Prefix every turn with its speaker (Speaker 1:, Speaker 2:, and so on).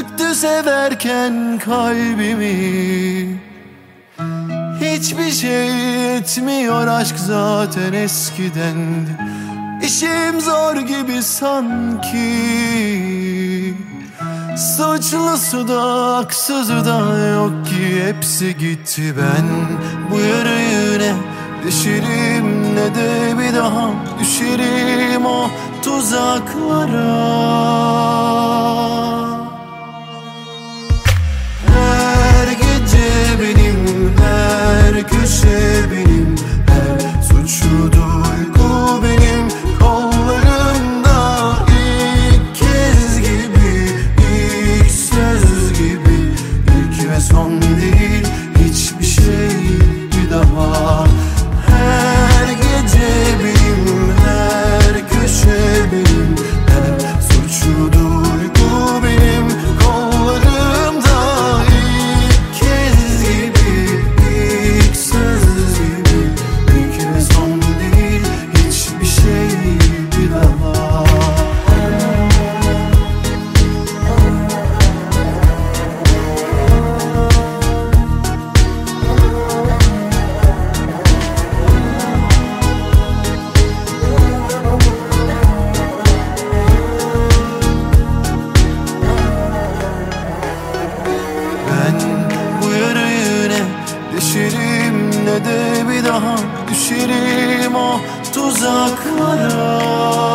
Speaker 1: döktü severken kalbimi. Hiçbir şey etmiyor aşk zaten eskidendi. İşim zor gibi sanki. Suçlusu da haksızı da yok ki, hepsi gitti. Ben bu yarayı ne deşerim ne de bir daha düşerim o tuzaklara. Her gece benim, her köşe benim, her suçlu duygu benim kollarımda. İlk kez gibi, ilk söz gibi, ilk ve son değil hiçbir şey bir daha. Her gece benim, her köşe benim, her suçlu duygu benim kollarımda. İlk kez gibi, ilk söz gibi, ilk ve son değil hiçbir şey bir daha. Bu yarayı ne deşerim ne de bir daha düşerim o tuzaklara.